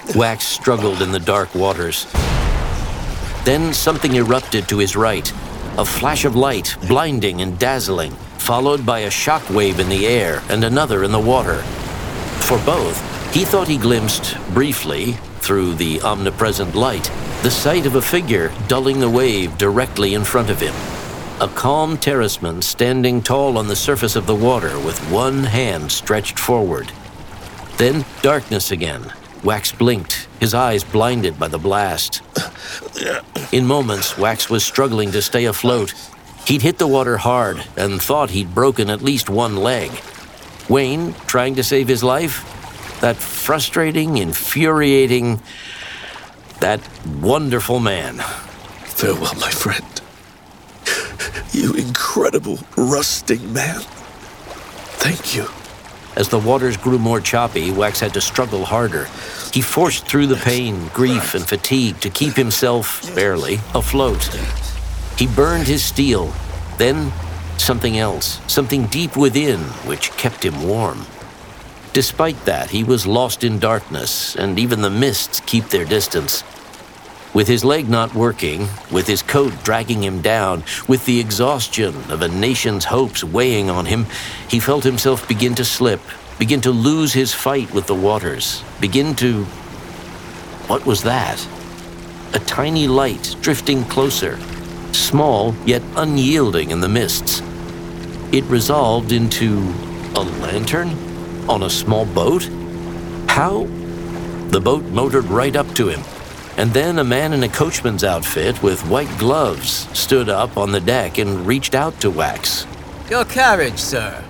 Wax struggled in the dark waters. Then something erupted to his right. A flash of light, blinding and dazzling, followed by a shock wave in the air and another in the water. For both, he thought he glimpsed, briefly, through the omnipresent light, the sight of a figure dulling the wave directly in front of him. A calm terraceman standing tall on the surface of the water with one hand stretched forward. Then darkness again. Wax blinked, his eyes blinded by the blast. In moments, Wax was struggling to stay afloat. He'd hit the water hard and thought he'd broken at least one leg. Wayne, trying to save his life? That frustrating, infuriating, that wonderful man. Farewell, my friend. You incredible, rusting man. Thank you. As the waters grew more choppy, Wax had to struggle harder. He forced through the pain, grief, and fatigue to keep himself, barely, afloat. He burned his steel. Then, something else, something deep within, which kept him warm. Despite that, he was lost in darkness, and even the mists keep their distance. With his leg not working, with his coat dragging him down, with the exhaustion of a nation's hopes weighing on him, he felt himself begin to slip, begin to lose his fight with the waters, begin to... What was that? A tiny light drifting closer, small yet unyielding in the mists. It resolved into a lantern on a small boat? How? The boat motored right up to him. And then a man in a coachman's outfit with white gloves stood up on the deck and reached out to Wax. Your carriage, sir.